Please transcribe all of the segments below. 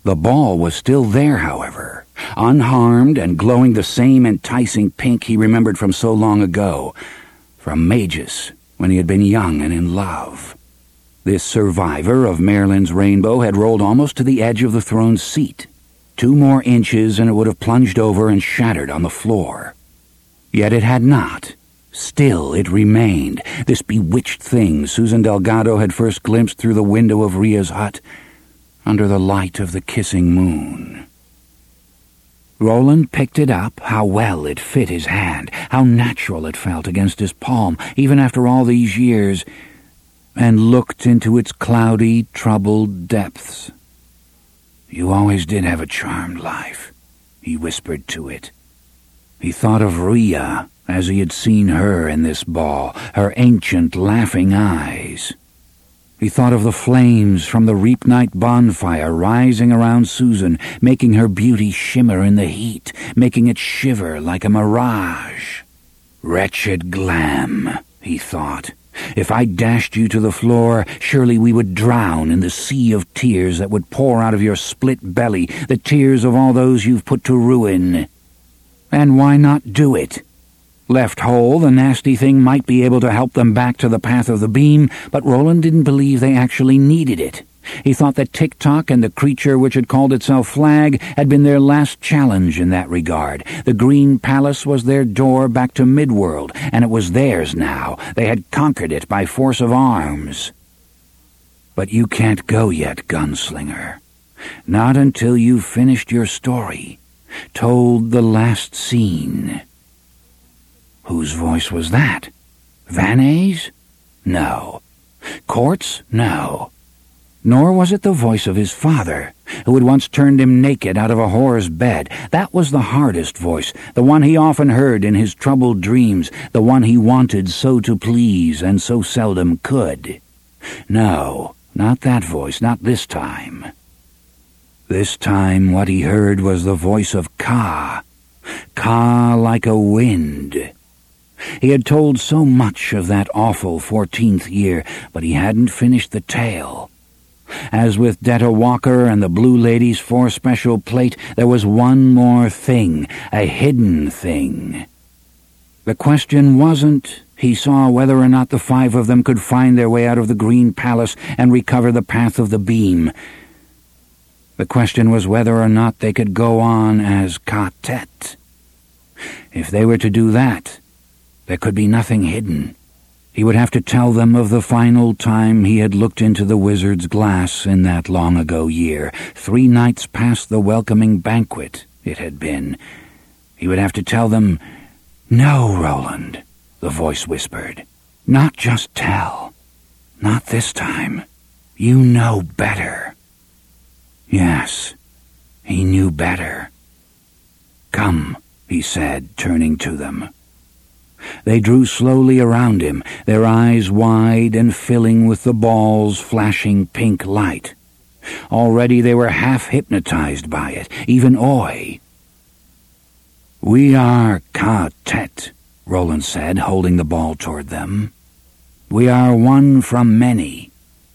The ball was still there, however, unharmed and glowing the same enticing pink he remembered from so long ago, from Magus, when he had been young and in love. This survivor of Merlin's rainbow had rolled almost to the edge of the throne's seat. 2 more inches and it would have plunged over and shattered on the floor. Yet it had not. Still it remained, this bewitched thing Susan Delgado had first glimpsed through the window of Ria's hut, under the light of the kissing moon. Roland picked it up, how well it fit his hand, how natural it felt against his palm, even after all these years, and looked into its cloudy, troubled depths. "You always did have a charmed life," he whispered to it. He thought of Ria as he had seen her in this ball, her ancient, laughing eyes. He thought of the flames from the Reap Night bonfire rising around Susan, making her beauty shimmer in the heat, making it shiver like a mirage. "Wretched Glam," he thought. "If I dashed you to the floor, surely we would drown in the sea of tears that would pour out of your split belly, the tears of all those you've put to ruin. And why not do it? Left whole, the nasty thing might be able to help them back to the path of the beam, but Roland didn't believe they actually needed it. He thought that Tick-Tock and the creature which had called itself Flag had been their last challenge in that regard. The Green Palace was their door back to Midworld, and it was theirs now. They had conquered it by force of arms. But you can't go yet, Gunslinger. Not until you've finished your story, told the last scene. Whose voice was that? Vanay's? No. Court's? No. Nor was it the voice of his father, who had once turned him naked out of a whore's bed. That was the hardest voice, the one he often heard in his troubled dreams, the one he wanted so to please and so seldom could. No, not that voice, not this time. This time what he heard was the voice of Ka. Ka like a wind. He had told so much of that awful 14th year, but he hadn't finished the tale. As with Detta Walker and the Blue Lady's 4 special plate, there was one more thing, a hidden thing. The question wasn't, he saw, whether or not the 5 of them could find their way out of the Green Palace and recover the path of the beam. The question was whether or not they could go on as Ka-Tet. If they were to do that, there could be nothing hidden. He would have to tell them of the final time he had looked into the wizard's glass in that long-ago year. 3 nights past the welcoming banquet, it had been. He would have to tell them, "No, Roland," the voice whispered. "Not just tell. Not this time. You know better." Yes, he knew better. "Come," he said, turning to them. They drew slowly around him, their eyes wide and filling with the ball's flashing pink light. Already they were half hypnotized by it, even Oi. "We are Ka-Tet," Roland said, holding the ball toward them. "We are one from many.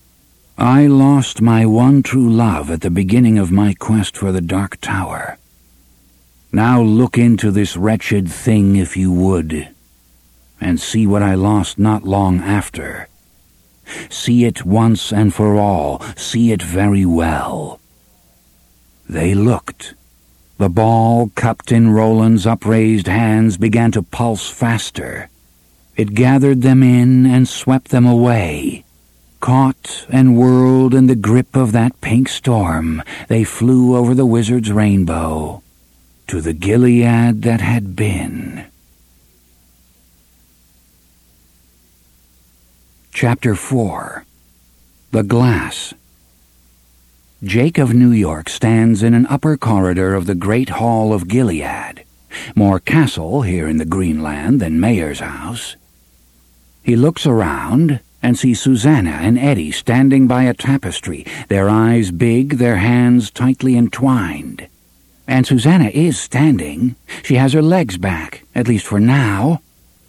I lost my one true love at the beginning of my quest for the Dark Tower. Now look into this wretched thing if you would, and see what I lost not long after. See it once and for all, see it very well." They looked. The ball, cupped in Roland's upraised hands, began to pulse faster. It gathered them in and swept them away. Caught and whirled in the grip of that pink storm, they flew over the wizard's rainbow, to the Gilead that had been. Chapter 4. The Glass. Jake of New York stands in an upper corridor of the Great Hall of Gilead, more castle here in the Greenland than mayor's house. He looks around and sees Susanna and Eddie standing by a tapestry, their eyes big, their hands tightly entwined. And Susanna is standing. She has her legs back, at least for now,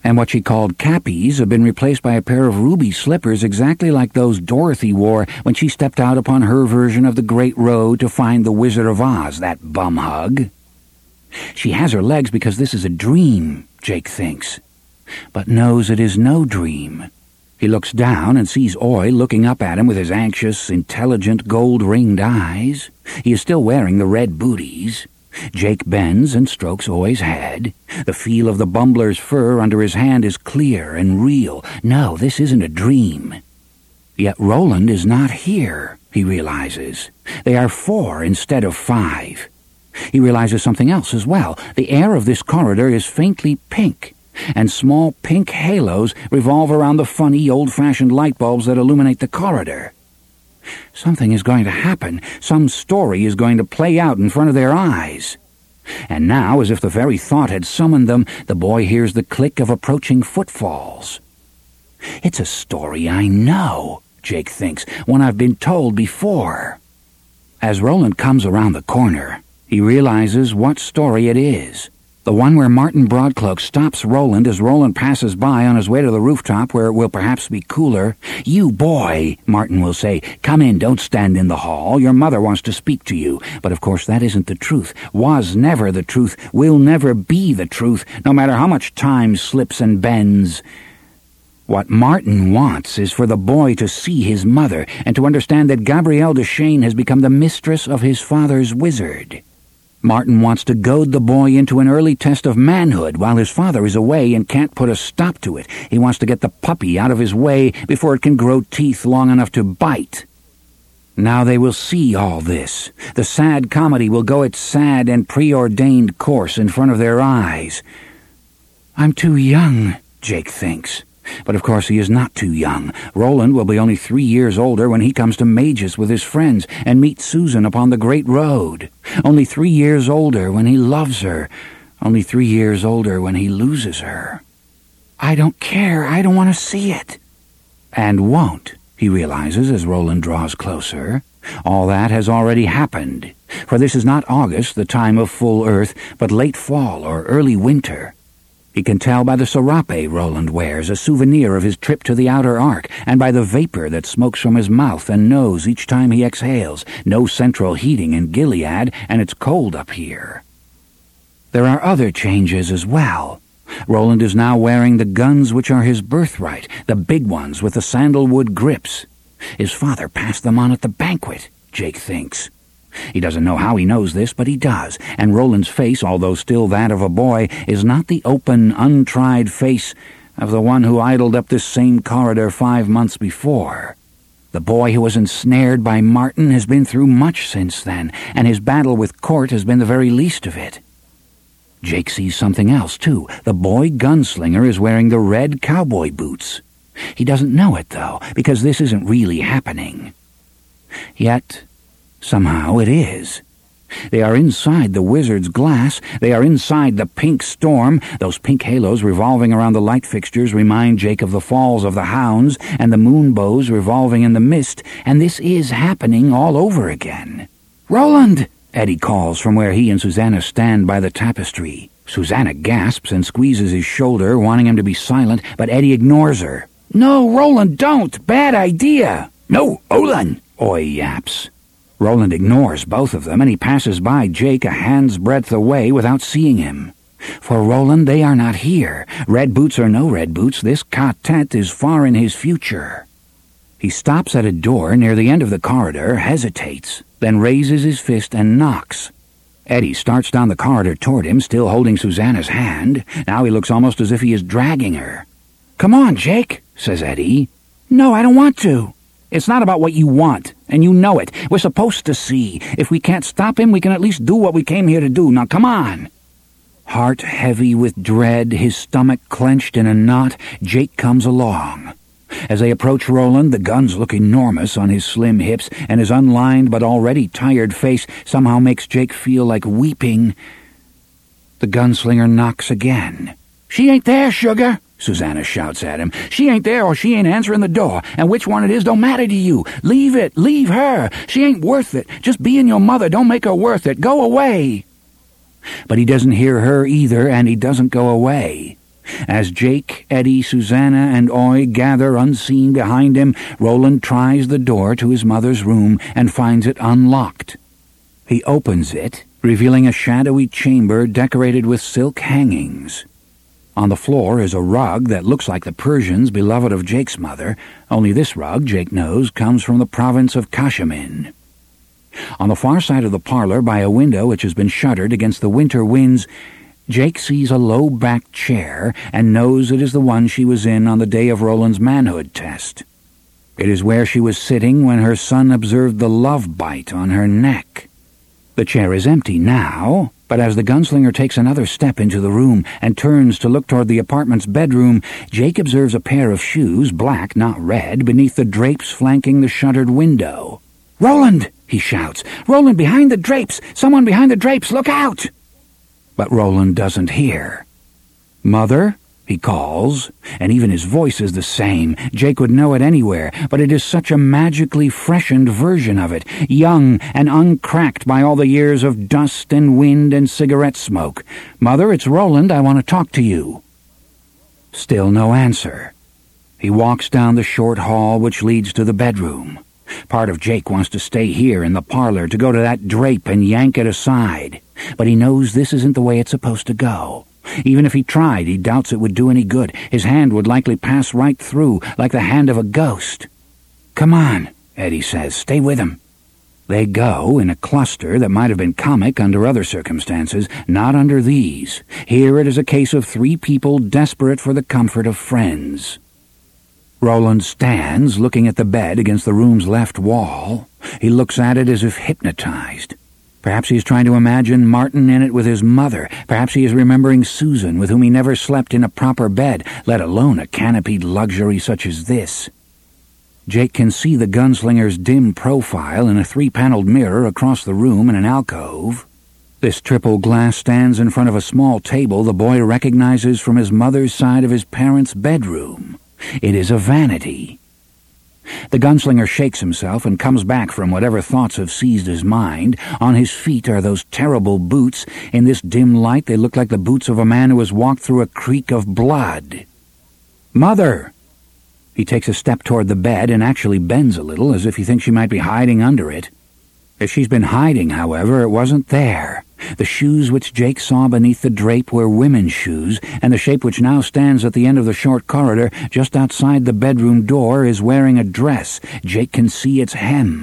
and what she called cappies have been replaced by a pair of ruby slippers exactly like those Dorothy wore when she stepped out upon her version of the Great Road to find the Wizard of Oz, that bum-hug. She has her legs because this is a dream, Jake thinks, but knows it is no dream. He looks down and sees Oy looking up at him with his anxious, intelligent, gold-ringed eyes. He is still wearing the red booties. Jake bends and strokes Oy's head. The feel of the bumbler's fur under his hand is clear and real. No, this isn't a dream. Yet Roland is not here, he realizes. They are 4 instead of 5. He realizes something else as well. The air of this corridor is faintly pink, and small pink halos revolve around the funny, old-fashioned light bulbs that illuminate the corridor. Something is going to happen. Some story is going to play out in front of their eyes. And now, as if the very thought had summoned them, the boy hears the click of approaching footfalls. It's a story I know, Jake thinks, one I've been told before. As Roland comes around the corner, he realizes what story it is. The one where Martin Broadcloak stops Roland as Roland passes by on his way to the rooftop where it will perhaps be cooler. "You boy," Martin will say, "come in, don't stand in the hall. Your mother wants to speak to you." But of course that isn't the truth. Was never the truth. Will never be the truth, no matter how much time slips and bends. What Martin wants is for the boy to see his mother and to understand that Gabrielle Duchesne has become the mistress of his father's wizard. Martin wants to goad the boy into an early test of manhood while his father is away and can't put a stop to it. He wants to get the puppy out of his way before it can grow teeth long enough to bite. Now they will see all this. The sad comedy will go its sad and preordained course in front of their eyes. I'm too young, Jake thinks. But of course he is not too young. Roland will be only 3 years older when he comes to Magus with his friends and meets Susan upon the Great Road. Only 3 years older when he loves her. Only 3 years older when he loses her. I don't care. I don't want to see it. And won't, he realizes as Roland draws closer. All that has already happened. For this is not August, the time of full earth, but late fall or early winter. He can tell by the serape Roland wears, a souvenir of his trip to the outer arc, and by the vapor that smokes from his mouth and nose each time he exhales. No central heating in Gilead, and it's cold up here. There are other changes as well. Roland is now wearing the guns which are his birthright, the big ones with the sandalwood grips. His father passed them on at the banquet, Jake thinks. He doesn't know how he knows this, but he does, and Roland's face, although still that of a boy, is not the open, untried face of the one who idled up this same corridor 5 months before. The boy who was ensnared by Martin has been through much since then, and his battle with Court has been the very least of it. Jake sees something else, too. The boy gunslinger is wearing the red cowboy boots. He doesn't know it, though, because this isn't really happening. Yet somehow it is. They are inside the wizard's glass. They are inside the pink storm. Those pink halos revolving around the light fixtures remind Jake of the falls of the hounds and the moon bows revolving in the mist, and this is happening all over again. "Roland!" Eddie calls from where he and Susanna stand by the tapestry. Susanna gasps and squeezes his shoulder, wanting him to be silent, but Eddie ignores her. "No, Roland, don't! Bad idea!" "No, Olan!" Oy yaps. Roland ignores both of them, and he passes by Jake a hand's breadth away without seeing him. For Roland, they are not here. Red boots or no red boots, this quartet is far in his future. He stops at a door near the end of the corridor, hesitates, then raises his fist and knocks. Eddie starts down the corridor toward him, still holding Susanna's hand. Now he looks almost as if he is dragging her. "Come on, Jake," says Eddie. "No, I don't want to." "It's not about what you want, and you know it. We're supposed to see. If we can't stop him, we can at least do what we came here to do. Now come on." Heart heavy with dread, his stomach clenched in a knot, Jake comes along. As they approach Roland, the guns look enormous on his slim hips, and his unlined but already tired face somehow makes Jake feel like weeping. The gunslinger knocks again. "She ain't there, sugar," Susanna shouts at him. "She ain't there or she ain't answering the door, and which one it is don't matter to you. Leave it, leave her. She ain't worth it. Just being your mother don't make her worth it. Go away." But he doesn't hear her either, and he doesn't go away. As Jake, Eddie, Susanna, and Oy gather unseen behind him, Roland tries the door to his mother's room and finds it unlocked. He opens it, revealing a shadowy chamber decorated with silk hangings. On the floor is a rug that looks like the Persians beloved of Jake's mother, only this rug, Jake knows, comes from the province of Kashamin. On the far side of the parlor, by a window which has been shuttered against the winter winds, Jake sees a low-backed chair and knows it is the one she was in on the day of Roland's manhood test. It is where she was sitting when her son observed the love bite on her neck. The chair is empty now, but as the gunslinger takes another step into the room and turns to look toward the apartment's bedroom, Jake observes a pair of shoes, black, not red, beneath the drapes flanking the shuttered window. "Roland!" he shouts. "Roland, behind the drapes! Someone behind the drapes! Look out!" But Roland doesn't hear. "Mother?" he calls, and even his voice is the same. Jake would know it anywhere, but it is such a magically freshened version of it, young and uncracked by all the years of dust and wind and cigarette smoke. "Mother, it's Roland. I want to talk to you." Still no answer. He walks down the short hall which leads to the bedroom. Part of Jake wants to stay here in the parlor, to go to that drape and yank it aside. But he knows this isn't the way it's supposed to go. Even if he tried, he doubts it would do any good. His hand would likely pass right through, like the hand of a ghost. "Come on," Eddie says. "Stay with him." They go, in a cluster that might have been comic under other circumstances, not under these. Here it is a case of three people desperate for the comfort of friends. Roland stands, looking at the bed against the room's left wall. He looks at it as if hypnotized. Perhaps he is trying to imagine Martin in it with his mother. Perhaps he is remembering Susan, with whom he never slept in a proper bed, let alone a canopied luxury such as this. Jake can see the gunslinger's dim profile in a 3-paneled mirror across the room in an alcove. This triple glass stands in front of a small table the boy recognizes from his mother's side of his parents' bedroom. It is a vanity. The gunslinger shakes himself and comes back from whatever thoughts have seized his mind. On his feet are those terrible boots. In this dim light they look like the boots of a man who has walked through a creek of blood. "Mother!" He takes a step toward the bed and actually bends a little, as if he thinks she might be hiding under it. If she's been hiding, however, it wasn't there. The shoes which Jake saw beneath the drape were women's shoes, and the shape which now stands at the end of the short corridor just outside the bedroom door is wearing a dress. Jake can see its hem.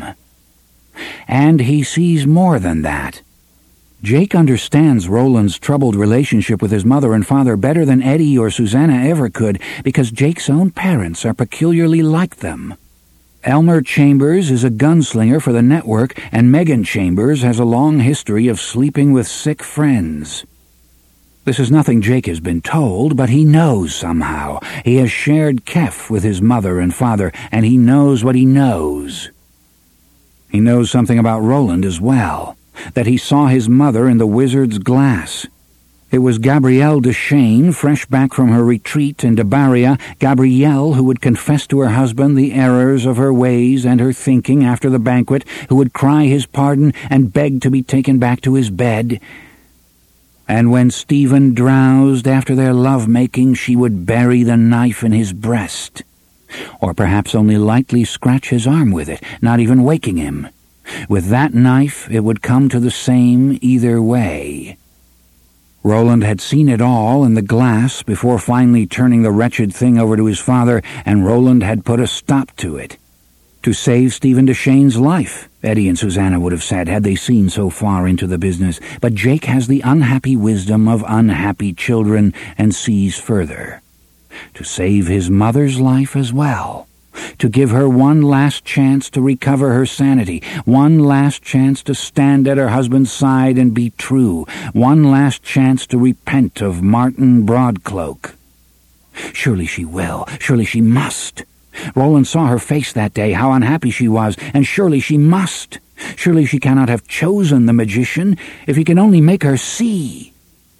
And he sees more than that. Jake understands Roland's troubled relationship with his mother and father better than Eddie or Susanna ever could, because Jake's own parents are peculiarly like them. Elmer Chambers is a gunslinger for the network, and Megan Chambers has a long history of sleeping with sick friends. This is nothing Jake has been told, but he knows somehow. He has shared Kef with his mother and father, and he knows what he knows. He knows something about Roland as well, that he saw his mother in the wizard's glass. It was Gabrielle Deschain, fresh back from her retreat in Debaria, Gabrielle who would confess to her husband the errors of her ways and her thinking after the banquet, who would cry his pardon and beg to be taken back to his bed. And when Stephen drowsed after their love-making, she would bury the knife in his breast, or perhaps only lightly scratch his arm with it, not even waking him. With that knife, it would come to the same either way. Roland had seen it all in the glass before finally turning the wretched thing over to his father, and Roland had put a stop to it. To save Stephen Deschain's life, Eddie and Susanna would have said, had they seen so far into the business. But Jake has the unhappy wisdom of unhappy children and sees further. To save his mother's life as well. To give her one last chance to recover her sanity, one last chance to stand at her husband's side and be true, one last chance to repent of Martin Broadcloak. Surely she will, surely she must. Roland saw her face that day, how unhappy she was, and surely she must. Surely she cannot have chosen the magician, if he can only make her see.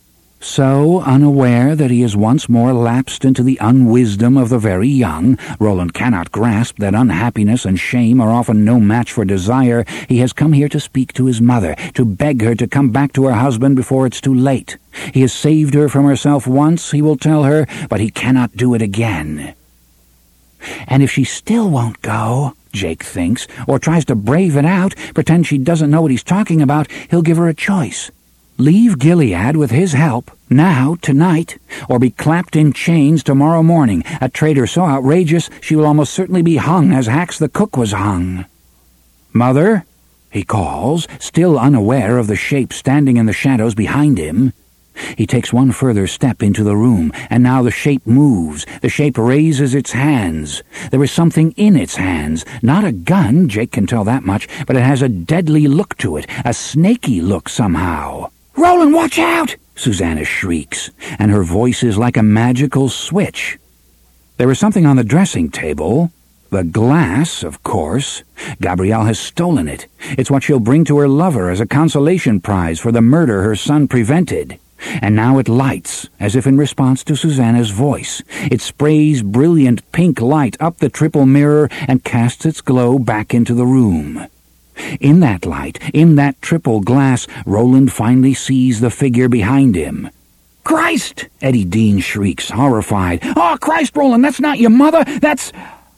So unaware that he has once more lapsed into the unwisdom of the very young, Roland cannot grasp that unhappiness and shame are often no match for desire. He has come here to speak to his mother, to beg her to come back to her husband before it's too late. He has saved her from herself once, he will tell her, but he cannot do it again. And if she still won't go, Jake thinks, or tries to brave it out, pretend she doesn't know what he's talking about, he'll give her a choice. Leave Gilead with his help, now, tonight, or be clapped in chains tomorrow morning, a traitor so outrageous she will almost certainly be hung as Hax the cook was hung. "Mother," he calls, still unaware of the shape standing in the shadows behind him. He takes one further step into the room, and now the shape moves. The shape raises its hands. There is something in its hands. Not a gun, Jake can tell that much, but it has a deadly look to it, a snaky look somehow. "Roland, watch out!" Susanna shrieks, and her voice is like a magical switch. There is something on the dressing table. The glass, of course. Gabrielle has stolen it. It's what she'll bring to her lover as a consolation prize for the murder her son prevented. And now it lights, as if in response to Susanna's voice. It sprays brilliant pink light up the triple mirror and casts its glow back into the room. In that light, in that triple glass, Roland finally sees the figure behind him. "Christ!" Eddie Dean shrieks, horrified. "Oh, Christ, Roland, that's not your mother, that's—"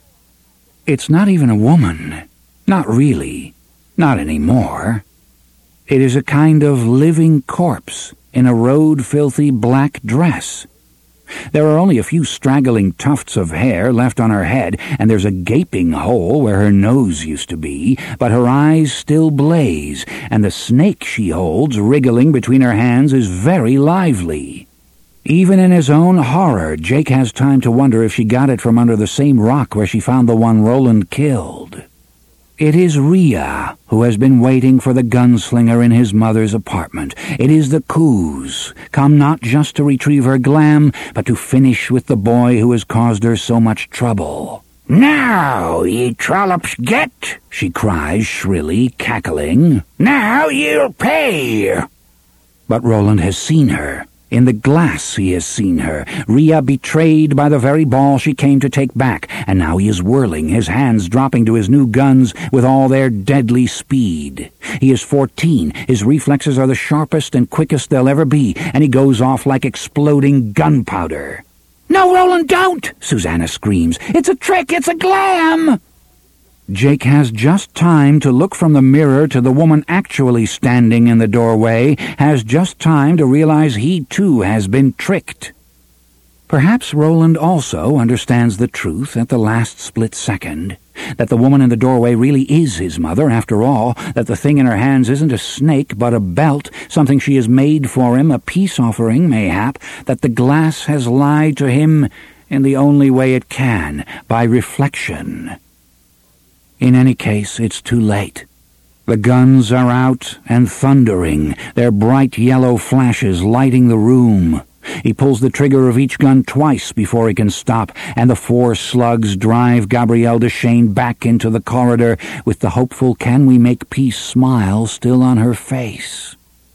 It's not even a woman. Not really. Not anymore. It is a kind of living corpse in a road-filthy black dress. There are only a few straggling tufts of hair left on her head, and there's a gaping hole where her nose used to be, but her eyes still blaze, and the snake she holds wriggling between her hands is very lively. Even in his own horror, Jake has time to wonder if she got it from under the same rock where she found the one Roland killed. It is Rhea who has been waiting for the gunslinger in his mother's apartment. It is the Coos, come not just to retrieve her glam, but to finish with the boy who has caused her so much trouble. "Now, ye trollops, get!" she cries shrilly, cackling. "Now you'll pay!" But Roland has seen her. In the glass he has seen her, Rhea betrayed by the very ball she came to take back, and now he is whirling, his hands dropping to his new guns with all their deadly speed. He is 14, his reflexes are the sharpest and quickest they'll ever be, and he goes off like exploding gunpowder. "No, Roland, don't!" Susanna screams. "It's a trick! It's a glam!" Jake has just time to look from the mirror to the woman actually standing in the doorway, has just time to realize he too has been tricked. Perhaps Roland also understands the truth at the last split second, that the woman in the doorway really is his mother after all, that the thing in her hands isn't a snake but a belt, something she has made for him, a peace offering mayhap, that the glass has lied to him in the only way it can, by reflection. In any case, it's too late. The guns are out and thundering, their bright yellow flashes lighting the room. He pulls the trigger of each gun twice before he can stop, and the 4 slugs drive Gabrielle Deschênes back into the corridor with the hopeful can-we-make-peace smile still on her face.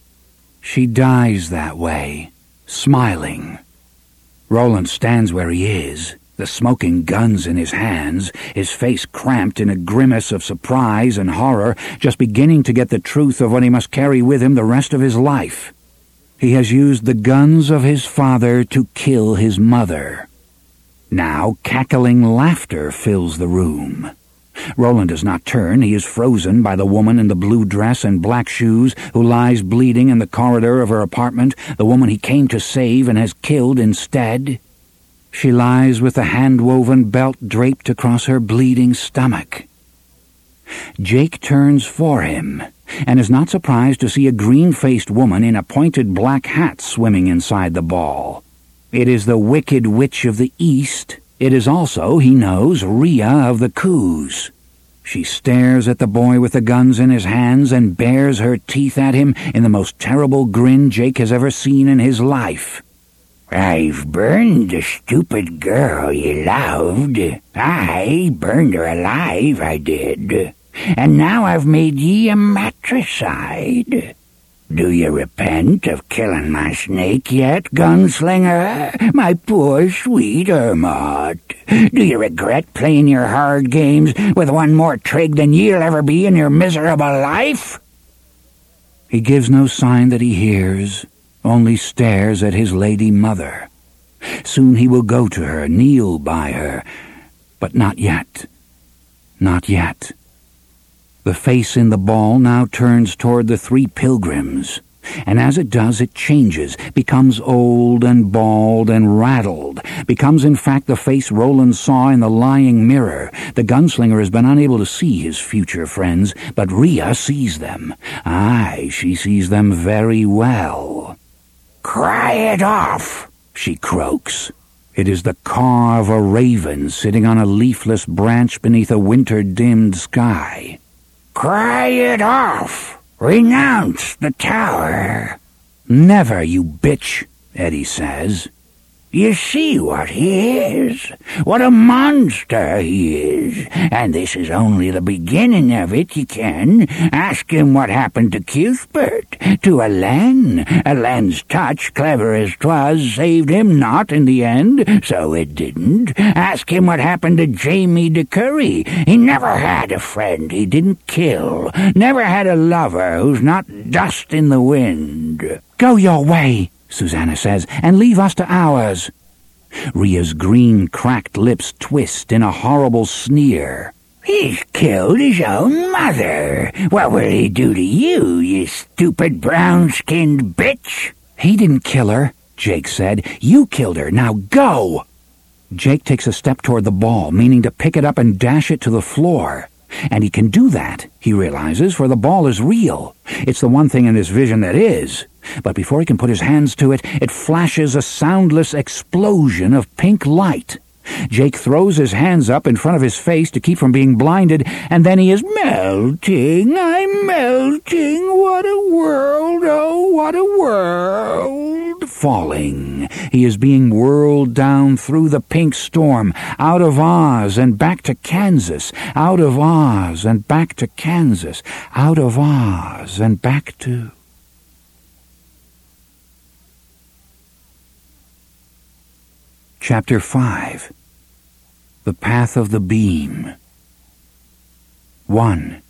She dies that way, smiling. Roland stands where he is, the smoking guns in his hands, his face cramped in a grimace of surprise and horror, just beginning to get the truth of what he must carry with him the rest of his life. He has used the guns of his father to kill his mother. Now cackling laughter fills the room. Roland does not turn. He is frozen by the woman in the blue dress and black shoes who lies bleeding in the corridor of her apartment, the woman he came to save and has killed instead. She lies with the hand-woven belt draped across her bleeding stomach. Jake turns for him, and is not surprised to see a green-faced woman in a pointed black hat swimming inside the ball. It is the Wicked Witch of the East. It is also, he knows, Rhea of the Coos. She stares at the boy with the guns in his hands and bares her teeth at him in the most terrible grin Jake has ever seen in his life. "I've burned the stupid girl ye loved. I burned her alive, I did. And now I've made ye a matricide." Do you repent of killing my snake yet, gunslinger? My poor sweet Ermot. Do you regret playing your hard games with one more trig than you'll ever be in your miserable life? He gives no sign that he hears, only stares at his lady mother. Soon he will go to her, kneel by her, but not yet. Not yet. The face in the ball now turns toward the three pilgrims, and as it does it changes, becomes old and bald and raddled, becomes in fact the face Roland saw in the lying mirror. The gunslinger has been unable to see his future friends, but Rhea sees them. Aye, she sees them very well. "Cry it off," she croaks. It is the caw of a raven sitting on a leafless branch beneath a winter-dimmed sky. "Cry it off! Renounce the tower!" "Never, you bitch," Eddie says. "You see what he is, what a monster he is, and this is only the beginning of it, you can. Ask him what happened to Cuthbert, to Elaine. Elaine's touch, clever as 'twas, saved him not in the end, so it didn't. Ask him what happened to Jamie de Curry. He never had a friend he didn't kill, never had a lover who's not dust in the wind." "Go your way," Susanna says, "and leave us to ours." Rhea's green, cracked lips twist in a horrible sneer. "He's killed his own mother. What will he do to you, you stupid brown-skinned bitch?" "He didn't kill her," Jake said. "You killed her. Now go!" Jake takes a step toward the ball, meaning to pick it up and dash it to the floor. And he can do that, he realizes, for the ball is real. It's the one thing in his vision that is. But before he can put his hands to it, it flashes a soundless explosion of pink light. Jake throws his hands up in front of his face to keep from being blinded, and then he is melting. I'm melting. What a world, oh, what a world. Falling. He is being whirled down through the pink storm, out of Oz and back to Kansas, out of Oz and back to Kansas, out of Oz and back to... Chapter 5. The Path of the Beam. 1.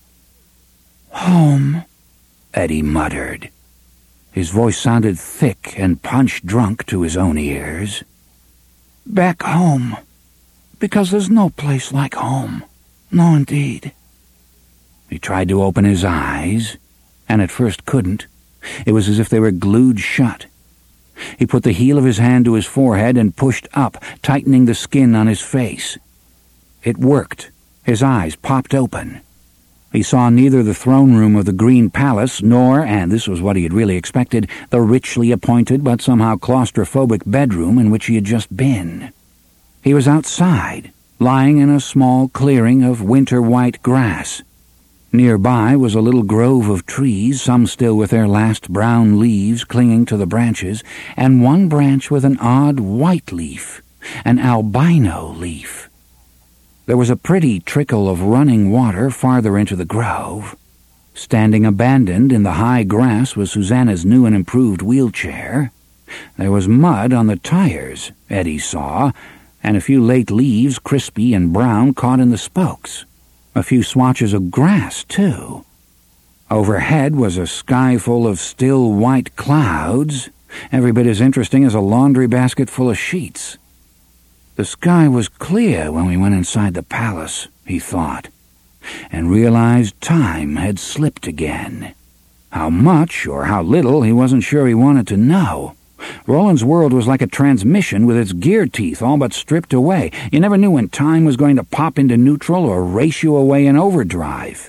"Home," Eddie muttered. His voice sounded thick and punch-drunk to his own ears. "Back home, because there's no place like home. No, indeed." He tried to open his eyes, and at first couldn't. It was as if they were glued shut. He put the heel of his hand to his forehead and pushed up, tightening the skin on his face. It worked. His eyes popped open. He saw neither the throne room of the Green Palace nor, and this was what he had really expected, the richly appointed but somehow claustrophobic bedroom in which he had just been. He was outside, lying in a small clearing of winter-white grass. Nearby was a little grove of trees, some still with their last brown leaves clinging to the branches, and one branch with an odd white leaf, an albino leaf. There was a pretty trickle of running water farther into the grove. Standing abandoned in the high grass was Susanna's new and improved wheelchair. There was mud on the tires, Eddie saw, and a few late leaves, crispy and brown, caught in the spokes. A few swatches of grass, too. Overhead was a sky full of still white clouds, every bit as interesting as a laundry basket full of sheets. The sky was clear when we went inside the palace, he thought, and realized time had slipped again. How much or how little he wasn't sure he wanted to know. Roland's world was like a transmission with its gear teeth all but stripped away. You never knew when time was going to pop into neutral or race you away in overdrive.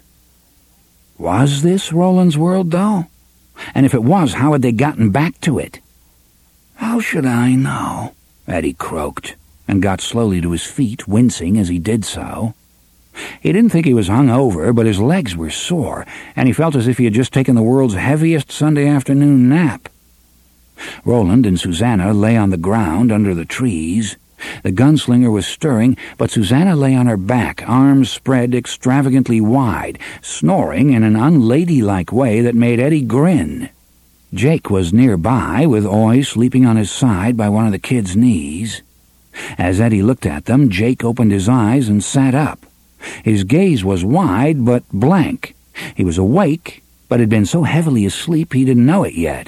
Was this Roland's world, though? And if it was, how had they gotten back to it? "How should I know?" Eddie croaked, and got slowly to his feet, wincing as he did so. He didn't think he was hung over, but his legs were sore, and he felt as if he had just taken the world's heaviest Sunday afternoon nap. Roland and Susanna lay on the ground under the trees. The gunslinger was stirring, but Susanna lay on her back, arms spread extravagantly wide, snoring in an unladylike way that made Eddie grin. Jake was nearby, with Oy sleeping on his side by one of the kids' knees. As Eddie looked at them, Jake opened his eyes and sat up. His gaze was wide but blank. He was awake, but had been so heavily asleep he didn't know it yet.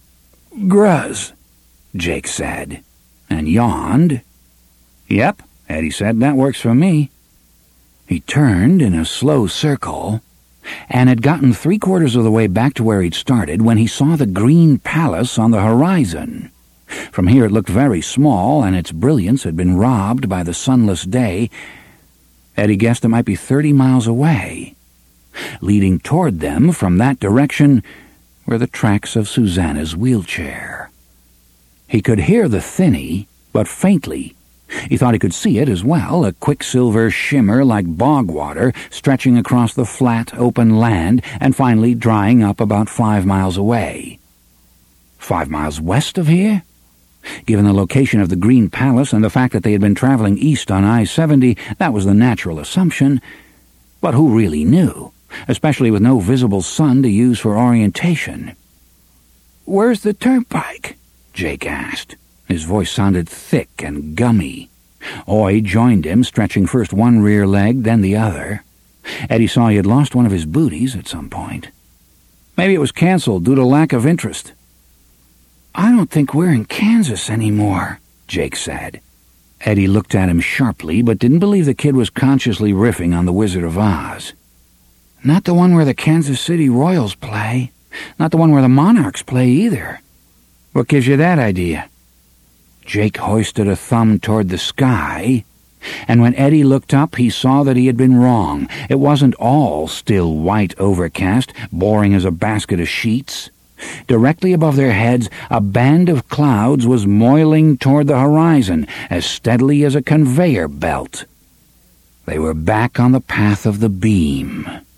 "Gruz," Jake said, and yawned. "Yep," Eddie said, "that works for me." He turned in a slow circle and had gotten 3/4 of the way back to where he'd started when he saw the green palace on the horizon. From here it looked very small, and its brilliance had been robbed by the sunless day. Eddie guessed it might be 30 miles away. Leading toward them from that direction were the tracks of Susanna's wheelchair. He could hear the thinny, but faintly. He thought he could see it as well, a quicksilver shimmer like bog water stretching across the flat, open land and finally drying up about 5 miles away. 5 miles west of here? Given the location of the Green Palace and the fact that they had been traveling east on I-70, that was the natural assumption. But who really knew, especially with no visible sun to use for orientation? "Where's the turnpike?" Jake asked. His voice sounded thick and gummy. Oy joined him, stretching first one rear leg, then the other. Eddie saw he had lost one of his booties at some point. "Maybe it was canceled due to lack of interest." "I don't think we're in Kansas anymore," Jake said. Eddie looked at him sharply, but didn't believe the kid was consciously riffing on The Wizard of Oz. "Not the one where the Kansas City Royals play. Not the one where the Monarchs play either." "What gives you that idea?" Jake hoisted a thumb toward the sky, and when Eddie looked up, he saw that he had been wrong. It wasn't all still white overcast, boring as a basket of sheets. Directly above their heads, a band of clouds was moiling toward the horizon, as steadily as a conveyor belt. They were back on the path of the beam.